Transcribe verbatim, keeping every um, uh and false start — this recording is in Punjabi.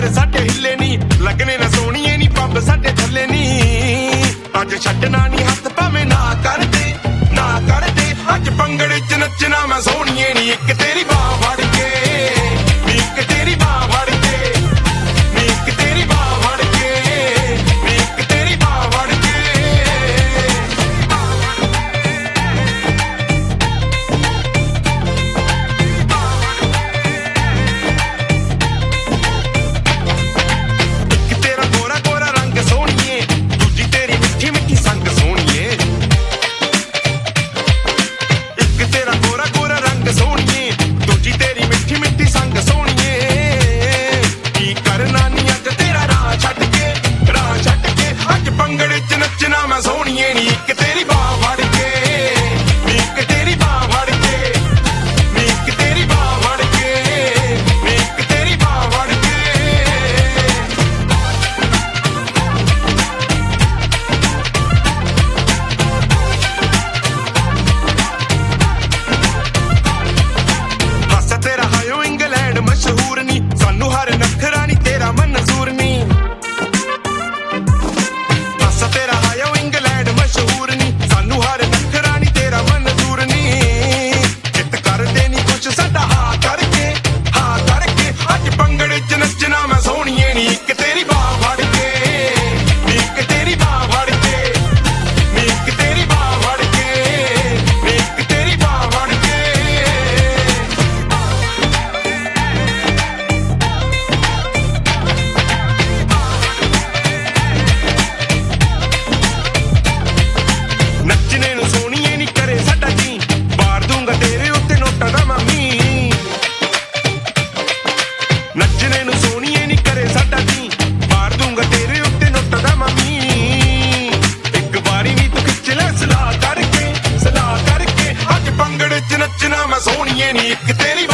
ਪੈਰ ਸਾਡੇ ਹਿੱਲੇ ਨੀ, ਲੱਗਣੇ ਨਾ ਸੋਹਣੀਏ ਨੀ ਪੰਬ ਸਾਡੇ ਥੱਲੇ ਨੀ। ਅੱਜ ਛੱਡਣਾ ਨੀ ਹੱਥ ਭਾਵੇਂ ਨਾ ਕਰਦੇ ਨਾ ਕਰਦੇ, ਅੱਜ ਭੰਗੜੇ ਚ ਨੱਚਣਾ ਮੈਂ ਸੋਹਣੀਏ ਨੀ। ਇੱਕ ਤੇਰੀ ਬਾਹ ਫੜ ਕੇ ਨੀ, ਇੱਕ ਤੇਰੀ ਬਾਹ ਫੜ ਕੇ ਨੀ, ਇੱਕ ਤੇਰੀ ਬਾਹ ਫੜ ਕੇ ਨੀ, ਇੱਕ ਤੇਰੀ ਬਾਹ ਫੜ ਕੇ। ਇੱਕ ਤੇਰਾ ਗੋਰਾ ਗੋਰਾ ਰੰਗ ਸੋਹਣੀਏ, ਦੂਜੀ ਤੇਰੀ ਮਿੱਠੀ ਮਿੱਠੀ ਸੰਗ ਸੋਹਣੀਏ। ਇੱਕ ਤੇਰਾ ਗੋਰਾ ਗੋਰਾ ਰੰਗ ਸੋਹਣੀਏ, ਦੂਜੀ ਤੇਰੀ ਮਿੱਠੀ ਮਿੱਠੀ ਸੰਗ ਸੋਹਣੀਏ। ਕੀ ਕਰਨਾ ਨੀ ਅੱਜ ਤੇਰਾ ਰਾਹ ਛੱਡ ਕੇ, ਰਾਹ ਛੱਡ ਕੇ, ਅੱਜ ਭੰਗੜੇ ਚ ਨੱਚਣਾ ਮੈਂ ਸੋਹਣੀਏ ਨੀ। ਇੱਕ ਤੇਰੀ ਬਾਹ ਫੜ ਕੇ ਨੀ, ਇੱਕ ਤੇਰੀ ਬਾਹ ਫੜ ਕੇ ਨੀ, ਇੱਕ ਤੇਰੀ ਬਾਹ ਫੜ ਕੇ ਨੀ, ਇੱਕ ਤੇਰੀ ਬਾਹ ਫੜ ਕੇ। ਹੱਸ ਤੇਰਾ ਹਾਇਓ ਇੰਗਲੈਂਡ ਮਸ਼ਹੂਰ ਨੀ, ਸਾਨੂੰ ਹਰ ਨਖਰਾ ਨੀ ਤੇਰਾ ਮਨਜ਼ੂਰ ਨੀ। ਹੱਸ ਤੇਰਾ ਹਾਇਓ ਇੰਗਲੈਂਡ ਮਸ਼ਹੂਰ ਨੀ, ਸਾਨੂੰ ਹਰ ਨਖਰਾ ਨੀ ਤੇਰਾ ਮਨਜ਼ੂਰ ਨੀ। ਜਿੱਤ ਕਰਦੇ ਨੀ ਕੁਛ ਸਾਡਾ ਹਾਂ ਕਰਕੇ, ਹਾਂ ਕਰਕੇ, ਅੱਜ ਭੰਗੜੇ ਚ ਨੱਚਣਾ ਮੈਂ ਸੋਹਣੀਏ ਨੀ। ਇੱਕ ਤੇਰੀ ਬਾਹ ਫੜ ਕੇ ਨੀ, ਇੱਕ ਤੇਰੀ ਬਾਹ ਫੜ ਕੇ ਨੀ, ਇੱਕ ਤੇਰੀ ਬਾਹ ਫੜ ਕੇ ਨੀ, ਇੱਕ ਤੇਰੀ ਬਾਹ ਫੜ ਕੇ। ਨੱਚਣੇ ਨੂੰ ਸੋਹਣੀਏ ਨੀ ਕਰੇ ਸਾਡਾ ਜੀ, ਵਾਰ ਦੂੰਗਾ ਤੇਰੇ ਉੱਤੇ ਨੋਟਾਂ ਦਾ ਮਾਮੀ। ਨੱਚਣੇ ਨੂੰ ਸੋਹਣੀਏ ਨੀ ਕਰੇ ਸਾਡਾ ਜੀ, ਵਾਰ ਦੂੰਗਾ ਤੇਰੇ ਉੱਤੇ ਨੋਟਾਂ ਦਾ ਮਾਮੀ। ਇੱਕ ਵਾਰੀ ਨੀ ਤੂੰ ਖਿੱਚ ਲੈ ਸਲਾਹ ਕਰਕੇ, ਸਲਾਹ ਕਰਕੇ, ਅੱਜ ਭੰਗੜੇ ਚ ਨੱਚਣਾ ਮੈਂ ਸੋਹਣੀਏ ਨੀ। ਇੱਕ ਤੇਰੀ